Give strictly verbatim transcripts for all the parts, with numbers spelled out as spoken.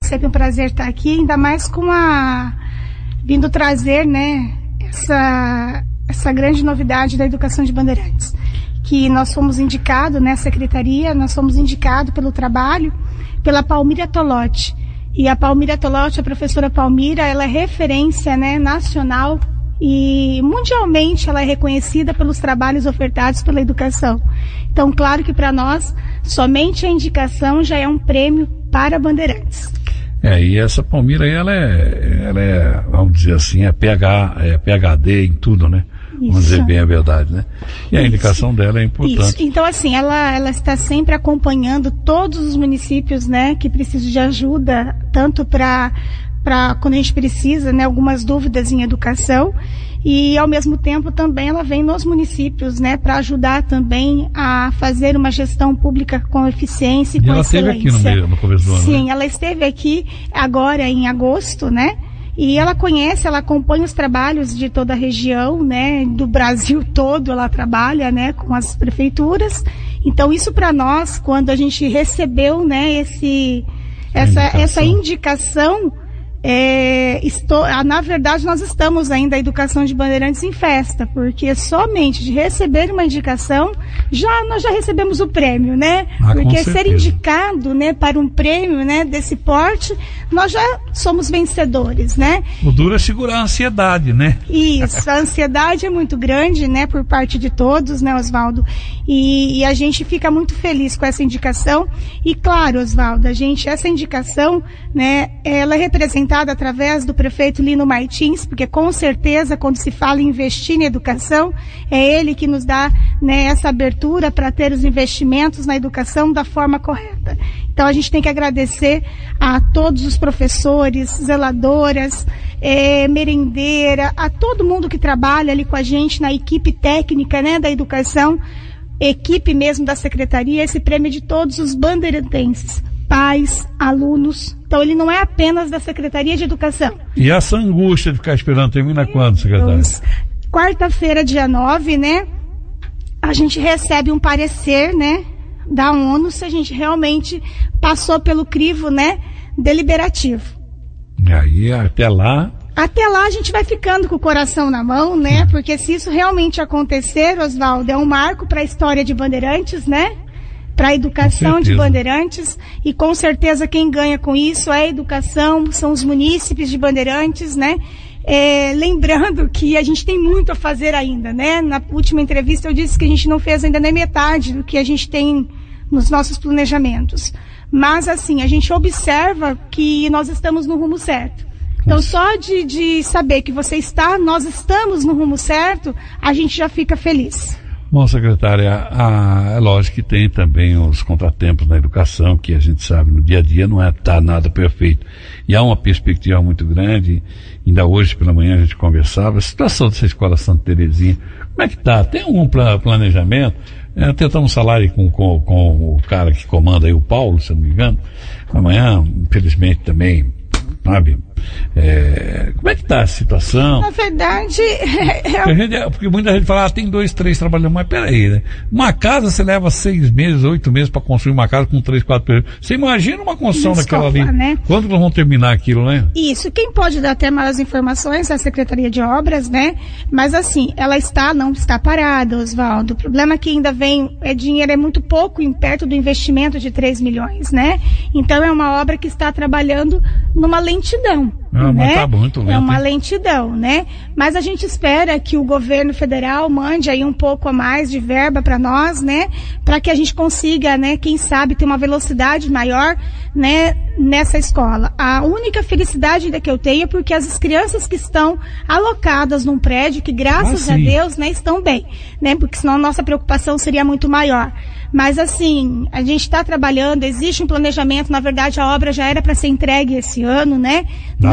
sempre um prazer estar aqui, ainda mais com a... vindo trazer, né, essa, essa grande novidade da educação de Bandeirantes. Que nós fomos indicados, né, secretaria, nós fomos indicados pelo trabalho, pela Palmira Tolotti. E a Palmira Tolotti, a professora Palmira, ela é referência, né, nacional e mundialmente ela é reconhecida pelos trabalhos ofertados pela educação. Então, claro que para nós, somente a indicação já é um prêmio para Bandeirantes. É, e essa Palmira aí, ela é, ela é, vamos dizer assim, é, PH, é P H D em tudo, né? Isso. Vamos dizer bem a verdade, né? E a Isso. indicação dela é importante. Isso. Então, assim, ela, ela está sempre acompanhando todos os municípios, né, que precisam de ajuda, tanto para para quando a gente precisa, né, algumas dúvidas em educação, e ao mesmo tempo também ela vem nos municípios, né, para ajudar também a fazer uma gestão pública com eficiência e, e com ela excelência. Esteve aqui no, meio, no começo do ano. Sim, né? Ela esteve aqui agora em agosto, né? E ela conhece, ela acompanha os trabalhos de toda a região, né, do Brasil todo ela trabalha, né, com as prefeituras. Então isso para nós, quando a gente recebeu, né, esse, essa, indicação. essa indicação, é, estou, na verdade nós estamos ainda a educação de Bandeirantes em festa, porque somente de receber uma indicação, já, nós já recebemos o prêmio, né? Ah, porque ser indicado, né, para um prêmio, né, desse porte, nós já somos vencedores, né? O duro é segurar a ansiedade, né? Isso, a ansiedade é muito grande, né, por parte de todos, né, Oswaldo? E, e a gente fica muito feliz com essa indicação. E claro, Oswaldo, a gente, essa indicação, né, ela é representada através do prefeito Lino Martins, porque com certeza quando se fala em investir em educação, é ele que nos dá, né, essa abertura para ter os investimentos na educação da forma correta. Então a gente tem que agradecer a todos os professores, zeladoras, é, merendeira, a todo mundo que trabalha ali com a gente na equipe técnica, né, da educação, equipe mesmo da secretaria, esse prêmio de todos os bandeirantenses, pais, alunos. Então ele não é apenas da Secretaria de Educação. E essa angústia de ficar esperando termina quando, secretário? Quarta-feira, dia nove, né? A gente recebe um parecer, né, da ONU se a gente realmente passou pelo crivo, né, deliberativo. E aí, até lá... Até lá a gente vai ficando com o coração na mão, né? Porque se isso realmente acontecer, Oswaldo, é um marco para a história de Bandeirantes, né? Para a educação de Bandeirantes, e com certeza quem ganha com isso é a educação, são os munícipes de Bandeirantes, né? É, lembrando que a gente tem muito a fazer ainda, né? Na última entrevista eu disse que a gente não fez ainda nem metade do que a gente tem nos nossos planejamentos. Mas assim, a gente observa que nós estamos no rumo certo. Então só de, de saber que você está, nós estamos no rumo certo, a gente já fica feliz. Bom, secretária, a, é lógico que tem também os contratempos na educação, que a gente sabe no dia a dia não é tá nada perfeito. E há uma perspectiva muito grande, ainda hoje pela manhã a gente conversava, a situação dessa escola Santa Terezinha, como é que tá? Tem algum planejamento? É, tentamos falar aí com, com, com o cara que comanda aí, o Paulo, se eu não me engano, amanhã, infelizmente também, sabe? É, como é que está a situação? Na verdade, é... porque, a gente, porque muita gente fala, ah, tem dois, três trabalhando, mas peraí, né? Uma casa você leva seis meses, oito meses para construir uma casa com três, quatro pessoas. Você imagina uma construção daquela ali? Né? Quando nós vamos terminar aquilo, né? Isso, quem pode dar até mais informações é a Secretaria de Obras, né? Mas assim, ela está, não está parada, Oswaldo. O problema é que ainda vem, é dinheiro, é muito pouco em perto do investimento de três milhões, né? Então é uma obra que está trabalhando numa lentidão. Ah, né? Mas tá muito lento, é uma hein? lentidão, né? Mas a gente espera que o governo federal mande aí um pouco a mais de verba para nós, né? Para que a gente consiga, né? Quem sabe ter uma velocidade maior, né? Nessa escola. A única felicidade ainda que eu tenho é porque as crianças que estão alocadas num prédio, que graças ah, a Deus, né? Estão bem, né? Porque senão a nossa preocupação seria muito maior. Mas assim, a gente está trabalhando, existe um planejamento, na verdade a obra já era para ser entregue esse ano, né? Ah,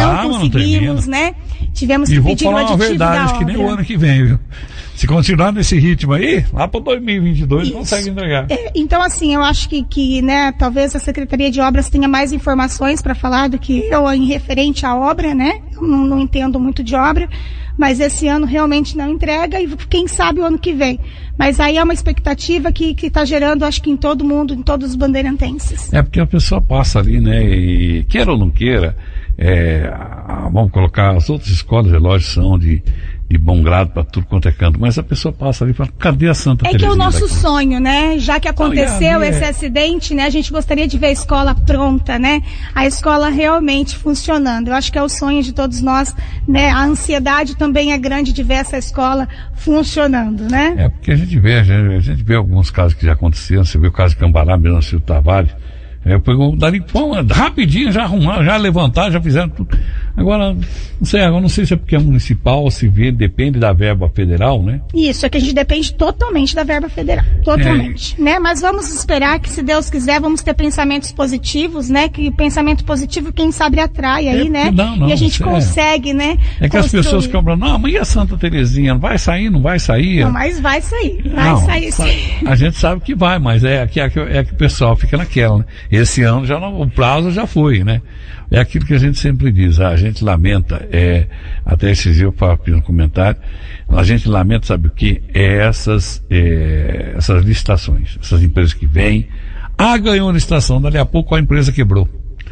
não conseguimos, não né? Tivemos que e pedir o aditivo verdade, da obra. Que nem o ano que vem, viu? Se continuar nesse ritmo aí, lá para dois mil e vinte e dois Isso. consegue entregar. É, então, assim, eu acho que, que, né, talvez a Secretaria de Obras tenha mais informações para falar do que eu em referente à obra, né? Eu não, não entendo muito de obra, mas esse ano realmente não entrega e quem sabe o ano que vem. Mas aí é uma expectativa que que está gerando, acho que em todo mundo, em todos os bandeirantenses. É porque a pessoa passa ali, né, e queira ou não queira, é, a, vamos colocar, as outras escolas de relógio são de de bom grado para tudo quanto é canto, mas a pessoa passa ali e fala, cadê a Santa Terezinha? É que é o nosso daqui? sonho, né? Já que aconteceu é... esse acidente, né? A gente gostaria de ver a escola pronta, né? A escola realmente funcionando. Eu acho que é o sonho de todos nós, né? A ansiedade também é grande de ver essa escola funcionando, né? É, porque a gente vê, a gente, a gente vê alguns casos que já aconteceram, você vê o caso de Cambará, mesmo Silvio Tavares, eu pego dali, pô, rapidinho, já arrumaram, já levantaram, já fizeram tudo. Agora, não sei, agora não sei se é porque é municipal, se vê, depende da verba federal, né? Isso, é que a gente depende totalmente da verba federal, totalmente, é. né? Mas vamos esperar que, se Deus quiser, vamos ter pensamentos positivos, né? Que pensamento positivo, quem sabe, atrai aí, é, né? Não, não, e a gente consegue, é. né? É que construir. As pessoas ficam falando, não, mas e a Santa Terezinha? Não vai sair, não vai sair? Não, mas vai sair, vai não, sair sim. A gente sabe que vai, mas é que, é que, é que o pessoal fica naquela, né? Esse ano já não, o prazo já foi, né? É aquilo que a gente sempre diz, a gente lamenta, é, até esses dias eu falei no comentário, a gente lamenta, sabe o que? É essas, é, essas licitações, essas empresas que vêm, ah, ganhou a licitação, dali a pouco a empresa quebrou.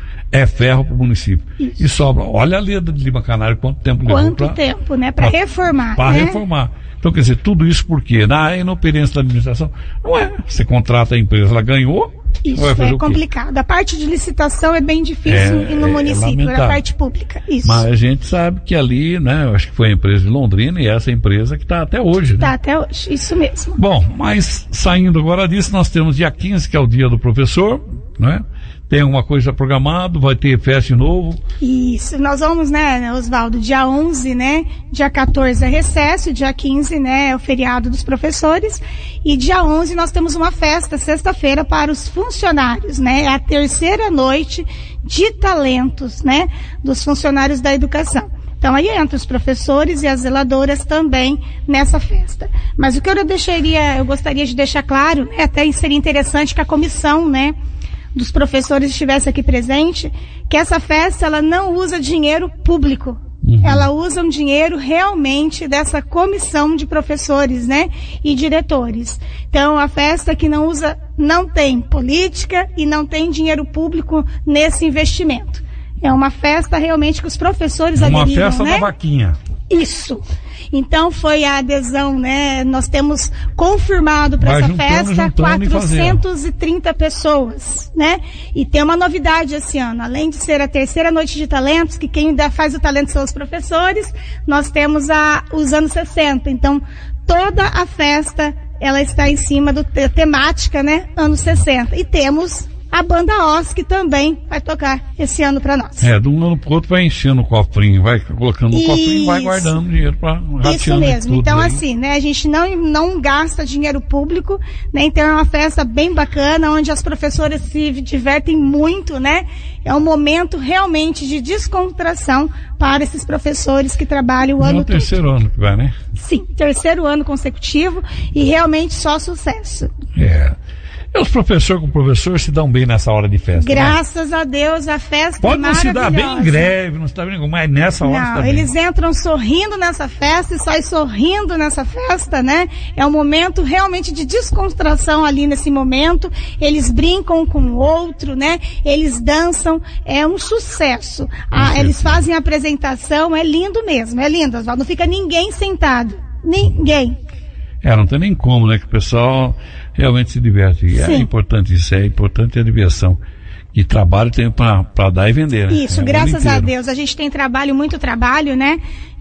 É ferro para o município. Isso. E sobra, olha a Leda de Lima Canário, quanto tempo levou Quanto pra, tempo, né? Para reformar. Para né? reformar. Então, quer dizer, tudo isso porque na inoperiência da administração, não é, você contrata a empresa, ela ganhou, isso é complicado. A parte de licitação é bem difícil é, no município, é na parte pública. Isso. Mas a gente sabe que ali, né, eu acho que foi a empresa de Londrina e essa empresa que está até hoje. Está né? até hoje, isso mesmo. Bom, mas saindo agora disso, nós temos dia quinze, que é o dia do professor, né? Tem alguma coisa programada, vai ter festa de novo? Isso, nós vamos, né, Osvaldo, dia onze, né, dia quatorze é recesso, dia quinze, né, é o feriado dos professores, e dia onze nós temos uma festa, sexta-feira, para os funcionários, né, é a terceira noite de talentos, né, dos funcionários da educação. Então aí entra os professores e as zeladoras também nessa festa. Mas o que eu deixaria, eu gostaria de deixar claro, né, até seria interessante que a comissão, né, dos professores estivesse aqui presente, que essa festa ela não usa dinheiro público. Uhum. Ela usa um dinheiro realmente dessa comissão de professores, né, e diretores. Então, a festa que não usa, não tem política e não tem dinheiro público nesse investimento. É uma festa realmente que os professores aderiram, né? Uma festa da vaquinha. Isso. Então foi a adesão, né? Nós temos confirmado para essa juntando, festa juntando quatrocentas e trinta pessoas, né? E tem uma novidade esse ano, além de ser a terceira noite de talentos, que quem ainda faz o talento são os professores, nós temos a, os anos sessenta. Então toda a festa ela está em cima do temática, né? Anos sessenta. E temos a banda Oz, que também vai tocar esse ano para nós. É, de um ano pro outro vai enchendo o cofrinho, vai colocando no cofrinho e vai guardando dinheiro para rateando. Isso mesmo. Tudo então, aí. assim, né, a gente não, não gasta dinheiro público, né, então é uma festa bem bacana, onde as professoras se divertem muito, né, é um momento realmente de descontração para esses professores que trabalham o ano todo. É o terceiro ano que vai, né? Sim, terceiro ano consecutivo e realmente só sucesso. É. E os professores com o professor se dão bem nessa hora de festa? Graças né? a Deus, a festa Pode é maravilhosa. Pode não se dar bem em greve, não se dá bem, mas nessa hora não, se dá bem. Eles entram sorrindo nessa festa e saem sorrindo nessa festa, né? É um momento realmente de descontração ali nesse momento. Eles brincam com o outro, né? Eles dançam, é um sucesso. Ah, eles fazem a apresentação, é lindo mesmo, é lindo, Osvaldo. Não fica ninguém sentado. Ninguém. É, não tem nem como, né? Que o pessoal realmente se diverte. E é importante isso, é importante a diversão. E trabalho tem para dar e vender, né? Isso, é, graças a Deus. A gente tem trabalho, muito trabalho, né?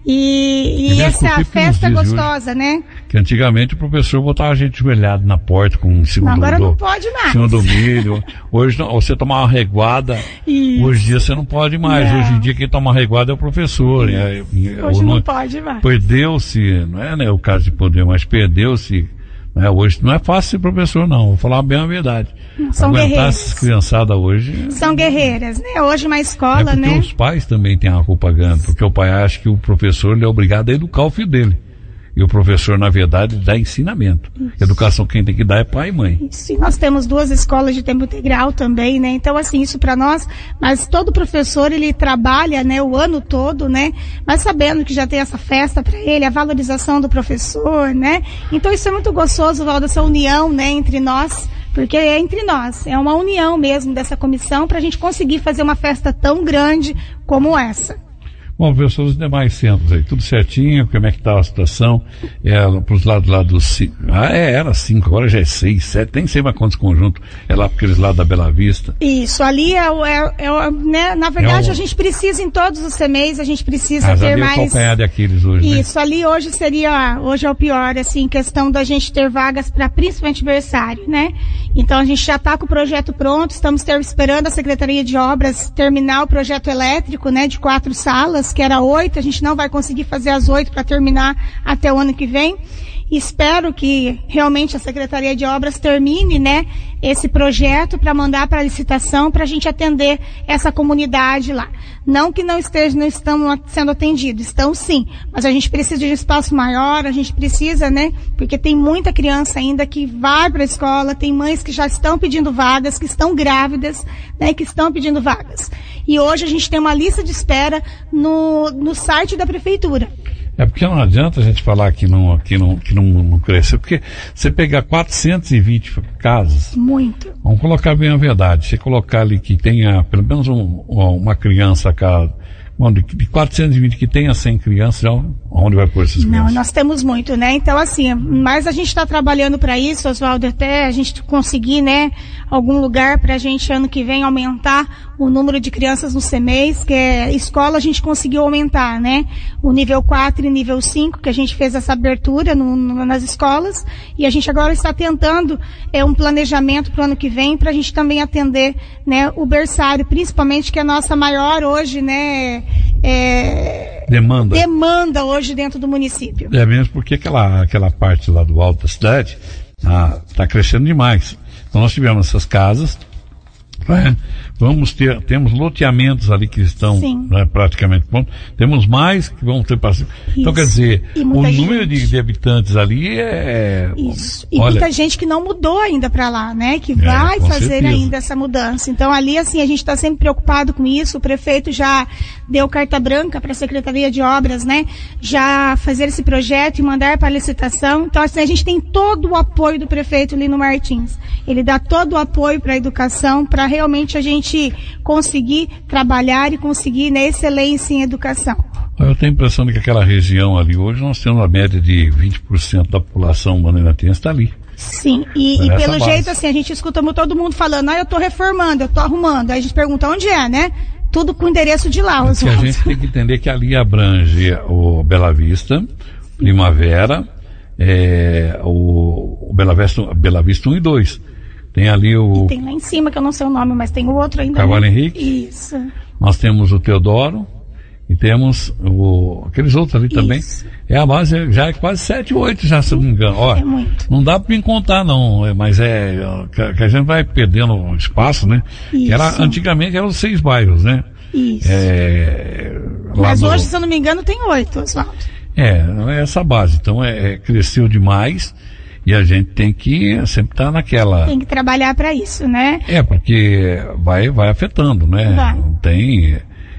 E, e, e essa festa gostosa, hoje, né? Que antigamente o professor botava a gente joelhado na porta com um segundo Agora do, não pode mais. Segundo milho. Hoje não, você tomar uma reguada, Isso. hoje em dia você não pode mais. Não. Hoje em dia quem toma uma reguada é o professor. É, hoje não, não pode mais. Perdeu-se, não é né, o caso de poder, mas perdeu-se Né? Hoje não é fácil ser professor, não, vou falar bem a verdade. São Aguentar guerreiras. essas criançadas hoje... São guerreiras, né? Hoje uma escola, é porque né? os pais também têm uma culpa grande, porque o pai acha que o professor ele é obrigado a educar o filho dele. E o professor, na verdade, dá ensinamento. Isso. Educação quem tem que dar é pai e mãe. Isso. E nós temos duas escolas de tempo integral também, né? Então, assim, isso para nós, mas todo professor, ele trabalha, né, o ano todo, né? Mas sabendo que já tem essa festa para ele, a valorização do professor, né? Então, isso é muito gostoso, Valdo, essa união, né, entre nós, porque é entre nós, é uma união mesmo dessa comissão para a gente conseguir fazer uma festa tão grande como essa. Bom, professor, os demais centros aí, tudo certinho, como é que está a situação? É, para os lados lá dos cinco, ah, é, era cinco, agora já é seis, sete, nem sei mais quantos conjuntos, é lá para aqueles lados da Bela Vista. Isso, ali é, é, é né, na verdade é um... a gente precisa em todos os C M E Is, a gente precisa ah, ter mais... mais... o calcanhar daqueles hoje, Isso, né? Ali hoje seria, hoje é o pior, assim, questão da gente ter vagas para principalmente berçário, né? Então a gente já está com o projeto pronto, estamos ter, esperando a Secretaria de Obras terminar o projeto elétrico, né, de quatro salas, que era oito, a gente não vai conseguir fazer as oito para terminar até o ano que vem. Espero que realmente a Secretaria de Obras termine, né, esse projeto para mandar para licitação para a gente atender essa comunidade lá. Não que não esteja, não estão sendo atendidos, estão sim, mas a gente precisa de um espaço maior, a gente precisa, né, porque tem muita criança ainda que vai para a escola, tem mães que já estão pedindo vagas, que estão grávidas, né, que estão pedindo vagas. E hoje a gente tem uma lista de espera no, no site da prefeitura. É porque não adianta a gente falar que não, que não, que não, não cresceu, porque você pegar quatrocentas e vinte casas... Muito. Vamos colocar bem a verdade, você colocar ali que tenha pelo menos um, uma criança a cada... Bom, de, de quatrocentos e vinte que tenha cem crianças, já, onde vai pôr essas crianças? Não, nós temos muito, né? Então, assim, mas a gente está trabalhando para isso, Oswaldo, até a gente conseguir, né, algum lugar para a gente, ano que vem, aumentar o número de crianças no C M E Is, que é escola, a gente conseguiu aumentar, né? O nível quatro e nível cinco, que a gente fez essa abertura no, no, nas escolas, e a gente agora está tentando é, um planejamento para o ano que vem, para a gente também atender, né, o berçário, principalmente, que é a nossa maior hoje, né, É, demanda. demanda hoje dentro do município. É mesmo porque aquela, aquela parte lá do alto da cidade está crescendo demais. Então nós tivemos essas casas, né? Vamos ter, temos loteamentos ali que estão, né, praticamente prontos, temos mais que vão ter para cima. Então quer dizer, o número de, de habitantes ali é... Isso, e olha, muita gente que não mudou ainda para lá, né, que vai é, fazer certeza. ainda essa mudança. Então ali, assim, a gente está sempre preocupado com isso, o prefeito já deu carta branca para a Secretaria de Obras, né, já fazer esse projeto e mandar para a licitação. Então assim, a gente tem todo o apoio do prefeito Lino Martins, ele dá todo o apoio para a educação, para realmente a gente conseguir trabalhar e conseguir, né, excelência em educação. Eu tenho a impressão de que aquela região ali hoje nós temos uma média de vinte por cento da população bandeirantense está ali. Sim, e, e pelo base. jeito assim, a gente escuta todo mundo falando, ah, eu estou reformando, eu estou arrumando, aí a gente pergunta onde é, né? Tudo com o endereço de lá. Os a gente tem que entender que ali abrange o Bela Vista, Primavera, é, o, o Bela Vista, Bela Vista um e dois. Tem ali o... E tem lá em cima, que eu não sei o nome, mas tem o outro ainda. Carvalho né? Henrique. Isso. Nós temos o Teodoro e temos o, aqueles outros ali também. Isso. É a base, já é quase sete, oito já, se não me engano. Ó, é muito. Não dá para me contar não, mas é que, que a gente vai perdendo espaço, né? Isso. Que era, antigamente eram seis bairros, né? Isso. É, mas no... hoje, se eu não me engano, tem oito, Oswaldo. É, é essa base. Então é, é, cresceu demais. E a gente tem que sempre estar tá naquela... Tem que trabalhar para isso, né? É, porque vai, vai afetando, né? Vai. Não tem...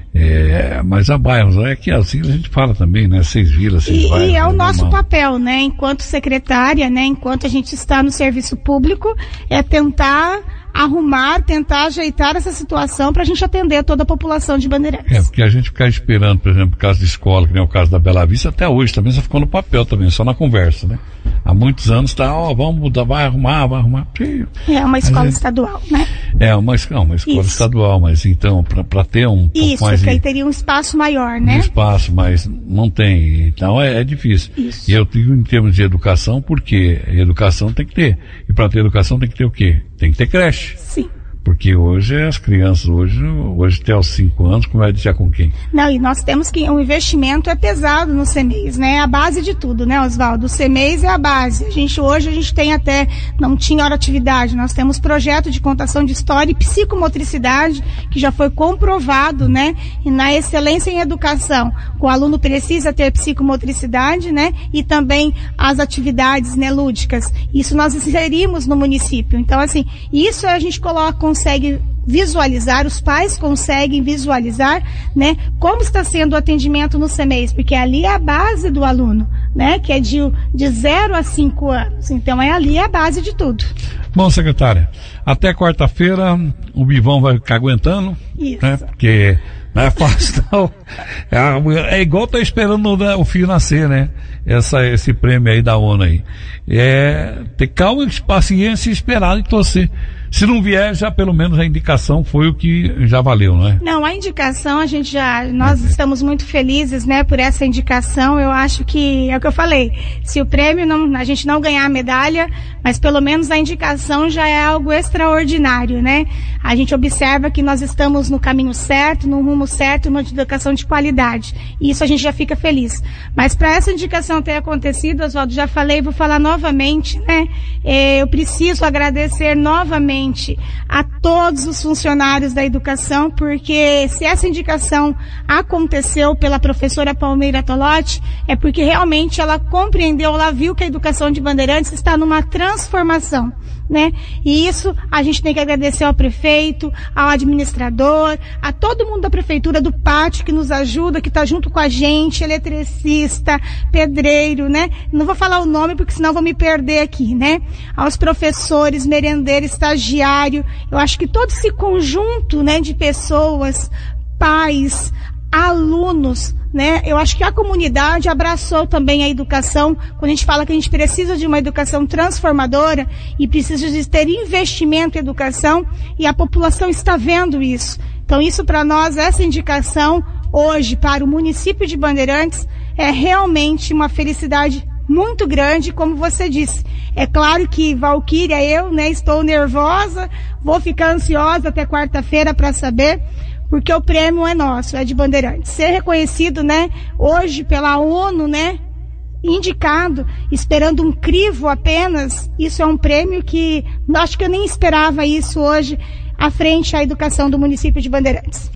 É, mas há bairros, é que assim a gente fala também, né? Seis vilas, seis e, bairros. E é o nosso normal. papel, né? Enquanto secretária, né? Enquanto a gente está no serviço público, é tentar arrumar, tentar ajeitar essa situação para a gente atender toda a população de Bandeirantes. É, porque a gente ficar esperando, por exemplo, o caso de escola, que nem o caso da Bela Vista, até hoje também só ficou no papel também, só na conversa, né? Há muitos anos está, ó, oh, vamos mudar, vai arrumar, vai arrumar. É uma escola gente, estadual, né? É, uma, não, uma escola Isso. estadual, mas então, para ter um pouco Isso, mais... Isso, que aí de, teria um espaço maior, né? Um espaço, mas não tem. Então é, é difícil. Isso. E eu digo em termos de educação, porque educação tem que ter. E para ter educação tem que ter o quê? Tem que ter creche. Sim. Porque hoje as crianças, hoje, hoje até aos cinco anos, como vai deixar com quem? Não, e nós temos que, o investimento é pesado no C M E I S, né? É a base de tudo, né, Oswaldo? O C M E I S é a base. A gente, hoje, a gente tem até, não tinha hora atividade, nós temos projeto de contação de história e psicomotricidade, que já foi comprovado, né? E na excelência em educação, o aluno precisa ter psicomotricidade, né? E também as atividades, né, lúdicas. Isso nós inserimos no município. Então, assim, isso a gente coloca, consegue visualizar, os pais conseguem visualizar, né, como está sendo o atendimento no C M E I S, porque ali é a base do aluno, né, que é de, de zero a cinco anos. Então, é ali a base de tudo. Bom, secretária, até quarta-feira o Bivão vai ficar aguentando, isso, né, porque não é fácil, não. É, é igual tá esperando o, o filho nascer, né? Essa, esse prêmio aí da ONU aí. É ter calma, paciência e esperar e torcer. Se não vier, já pelo menos a indicação foi o que já valeu, não é? Não, a indicação, a gente já, nós é. estamos muito felizes, né, por essa indicação. Eu acho que, é o que eu falei, se o prêmio, não, a gente não ganhar a medalha, mas pelo menos a indicação já é algo extraordinário, né? A gente observa que nós estamos no caminho certo, no rumo certo, numa educação de qualidade. E isso a gente já fica feliz. Mas para essa indicação ter acontecido, Oswaldo, já falei, vou falar novamente, né? Eu preciso agradecer novamente a todos os funcionários da educação, porque se essa indicação aconteceu pela professora Palmeira Tolotti, é porque realmente ela compreendeu, ela viu que a educação de Bandeirantes está numa transformação, né? E isso a gente tem que agradecer ao prefeito, ao administrador, a todo mundo da prefeitura, do pátio que nos ajuda, que está junto com a gente, eletricista, pedreiro, né? Não vou falar o nome porque senão vou me perder aqui, né? Aos professores, merendeiros, estagiário, eu acho que todo esse conjunto, né, de pessoas, pais, alunos, né? Eu acho que a comunidade abraçou também a educação, quando a gente fala que a gente precisa de uma educação transformadora e precisa de ter investimento em educação, e a população está vendo isso. Então isso para nós, essa indicação hoje para o município de Bandeirantes é realmente uma felicidade muito grande, como você disse. É claro que, Valquíria, eu, né, estou nervosa, vou ficar ansiosa até quarta-feira para saber, porque o prêmio é nosso, é de Bandeirantes. Ser reconhecido, né, hoje pela ONU, né, indicado, esperando um crivo apenas, isso é um prêmio que, acho que eu nem esperava isso hoje, à frente à educação do município de Bandeirantes.